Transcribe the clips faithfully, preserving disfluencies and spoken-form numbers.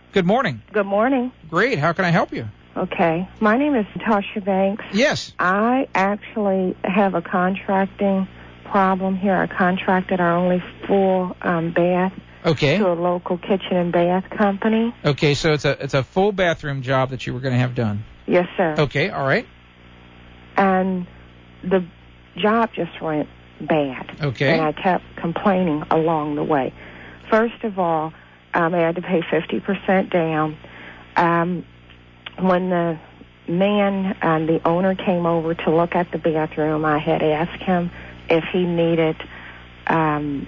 Good morning. Good morning. Great. How can I help you? Okay. My name is Tasha Banks. Yes. I actually have a contracting problem here. I contracted our only full um, bath Okay. to a local kitchen and bath company. Okay, so it's a it's a full bathroom job that you were going to have done. Yes, sir. Okay, all right. And the job just went bad. Okay. And I kept complaining along the way. First of all, um, I had to pay fifty percent down. Um, when the man, um, the owner, came over to look at the bathroom, I had asked him if he needed um,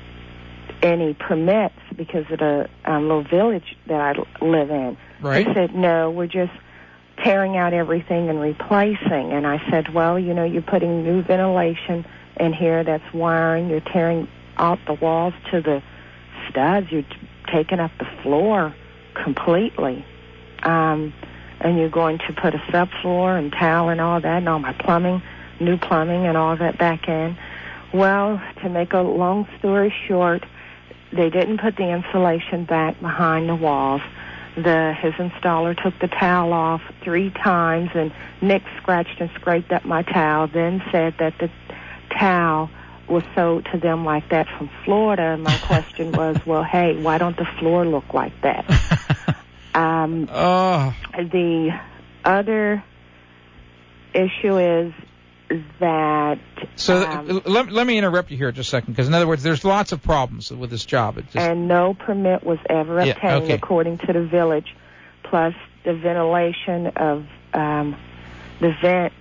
any permits because of the um, little village that I live in. Right. He said, no, we're just tearing out everything and replacing. And I said, well, you know, you're putting new ventilation in here, that's wiring, you're tearing out the walls to the studs, you're t- taking up the floor completely. Um, and you're going to put a subfloor and tile and all that and all my plumbing, new plumbing and all that back in. Well, to make a long story short, they didn't put the insulation back behind the walls. The his installer took the towel off three times, and Nick scratched and scraped up my towel, then said that the towel was sold to them like that from Florida. And my question was, well, hey, why don't the floor look like that? um, oh. The other issue is that... So um, let, let me interrupt you here just a second, because in other words, there's lots of problems with this job. It just, and no permit was ever yeah, obtained okay. according to the village, plus the ventilation of um, the vent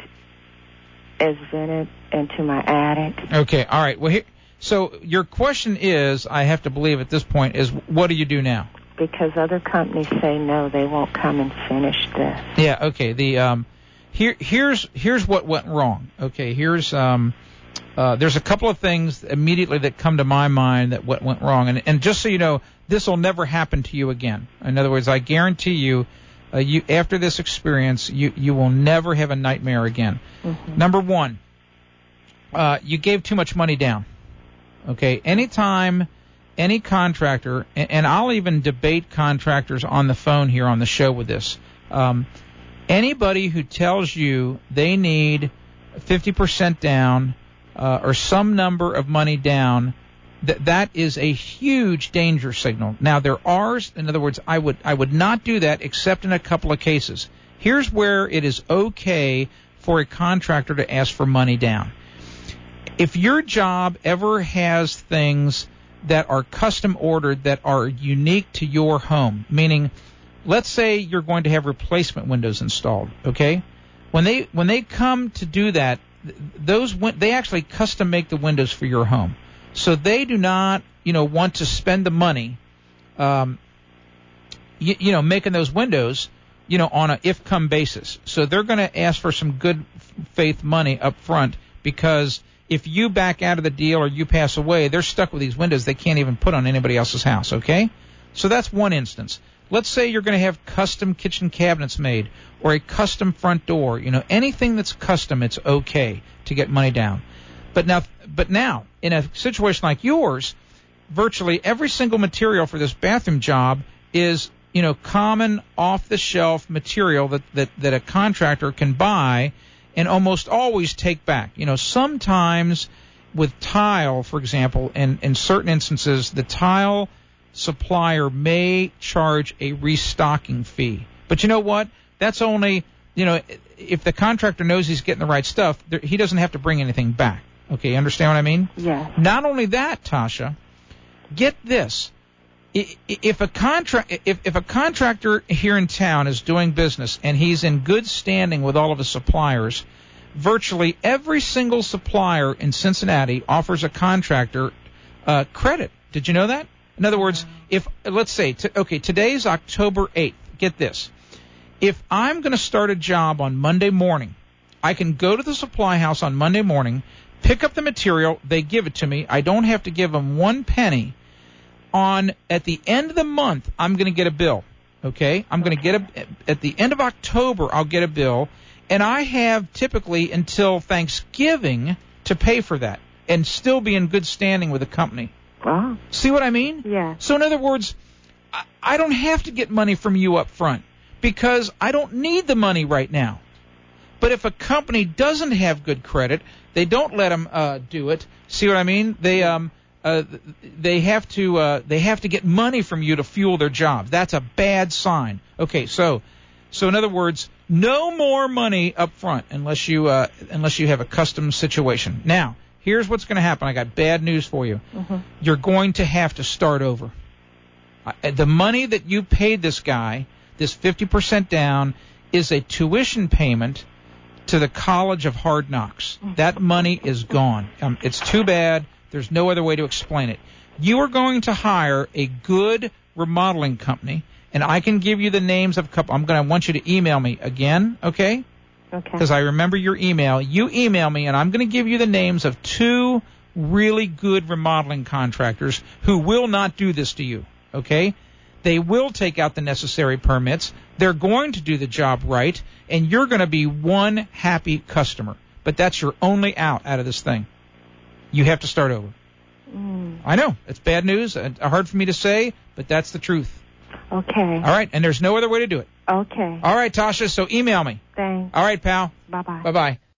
is vented into my attic. Okay, all right. Well, here, so your question is, I have to believe at this point, is what do you do now? Because other companies say no, they won't come and finish this. Yeah, okay. The um, here here's here's what went wrong. Okay, here's um, uh, there's a couple of things immediately that come to my mind that what went wrong, and and just so you know, this will never happen to you again. In other words, I guarantee you, uh, you after this experience, you you will never have a nightmare again. Mm-hmm. Number one, uh, you gave too much money down. Okay, anytime any contractor, and, and I'll even debate contractors on the phone here on the show with this. Um, anybody who tells you they need fifty percent down uh, or some number of money down, that that is a huge danger signal. Now there are, in other words, I would I would not do that except in a couple of cases. Here's where it is okay for a contractor to ask for money down. If your job ever has things that are custom ordered that are unique to your home, meaning, let's say you're going to have replacement windows installed, okay? When they when they come to do that, those they actually custom make the windows for your home. So they do not, you know, want to spend the money, um, you, you know, making those windows, you know, on a if-come basis. So they're going to ask for some good faith money up front, because if you back out of the deal or you pass away, they're stuck with these windows they can't even put on anybody else's house, okay? So that's one instance. Let's say you're going to have custom kitchen cabinets made or a custom front door. You know, anything that's custom, it's okay to get money down. But now, but now, in a situation like yours, virtually every single material for this bathroom job is, you know, common off-the-shelf material that, that, that a contractor can buy and almost always take back. You know, sometimes with tile, for example, in, in certain instances, the tile supplier may charge a restocking fee. But you know what? That's only, you know, if the contractor knows he's getting the right stuff, there, he doesn't have to bring anything back. Okay, you understand what I mean? Yeah. Not only that, Tasha, get this. If a contract, if, if a contractor here in town is doing business and he's in good standing with all of his suppliers, virtually every single supplier in Cincinnati offers a contractor uh, credit. Did you know that? In other words, if let's say, t- okay, today's October eighth. Get this. If I'm going to start a job on Monday morning, I can go to the supply house on Monday morning, pick up the material, they give it to me. I don't have to give them one penny. On at the end of the month, I'm going to get a bill. Okay, I'm going to get a at the end of October, I'll get a bill, and I have typically until Thanksgiving to pay for that and still be in good standing with the company. Wow. See what I mean? Yeah. So in other words, I, I don't have to get money from you up front because I don't need the money right now. But if a company doesn't have good credit, they don't let them uh, do it. See what I mean? They um uh, they have to uh, they have to get money from you to fuel their job. That's a bad sign. Okay, so so in other words, no more money up front unless you uh, unless you have a custom situation. Now, here's what's going to happen. I got bad news for you. Mm-hmm. You're going to have to start over. Uh, the money that you paid this guy, this fifty percent down, is a tuition payment to the College of Hard Knocks. That money is gone. Um, it's too bad. There's no other way to explain it. You are going to hire a good remodeling company, and I can give you the names of a couple. I'm going to want you to email me again, okay? Okay. Because I remember your email. You email me, and I'm going to give you the names of two really good remodeling contractors who will not do this to you, okay? They will take out the necessary permits. They're going to do the job right, and you're going to be one happy customer. But that's your only out out of this thing. You have to start over. Mm. I know. It's bad news. Uh, hard for me to say, but that's the truth. Okay. All right, and there's no other way to do it. Okay. All right, Tasha, so email me. Thanks. All right, pal. Bye-bye. Bye-bye.